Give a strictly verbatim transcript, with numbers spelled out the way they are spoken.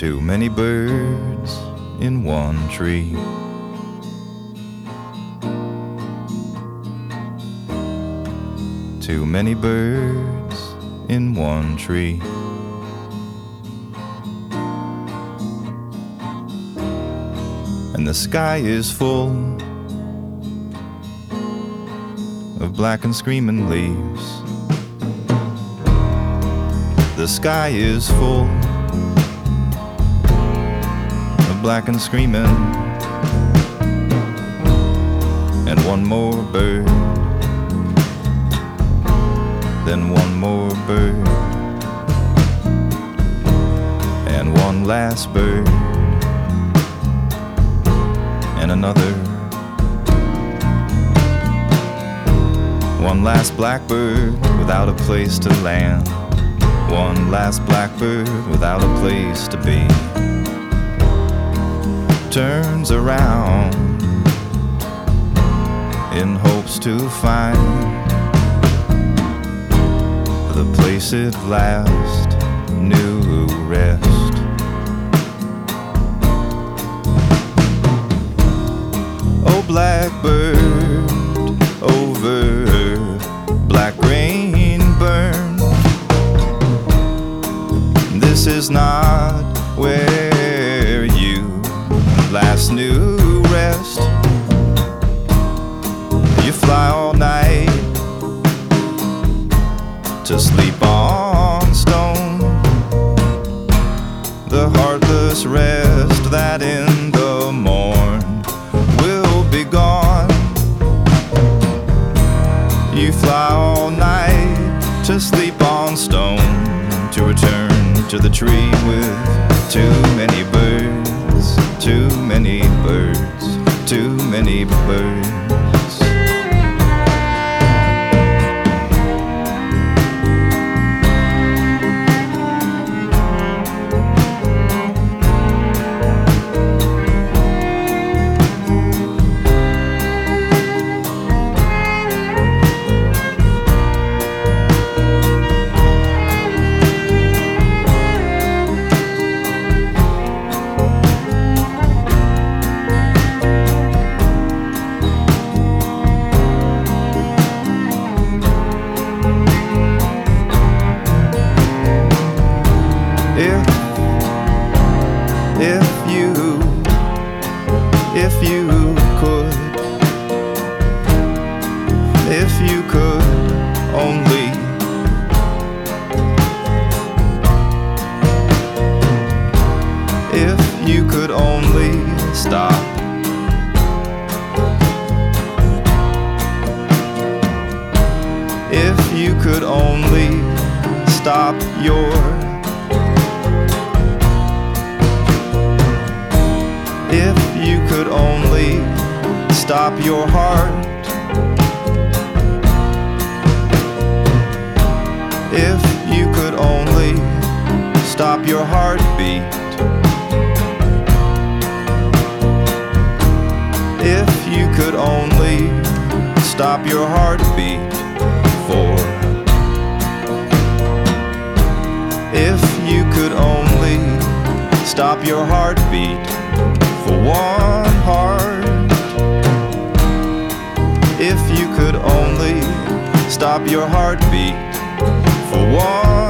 Too many birds in one tree. Too many birds in one tree. And the sky is full of black and screaming leaves. The sky is full of black and screaming. And one more bird, then one more bird, and one last bird, and another. One last blackbird without a place to land. One last blackbird without a place to be. Turns around in hopes to find the place it last knew rest. Oh, blackbird over black rain burn. This is not where you last knew rest. You fly all night to sleep on stone, the heartless rest that in the morn will be gone. You fly all night to sleep on stone, to return to the tree with too many birds, too many birds, too many birds. If you, if you could, if you could only if you could only stop if you could only stop your If you could only stop your heart, if you could only stop your heartbeat, if you could only stop your heartbeat for, if you could only stop your heartbeat for one heart, if you could only stop your heartbeat for one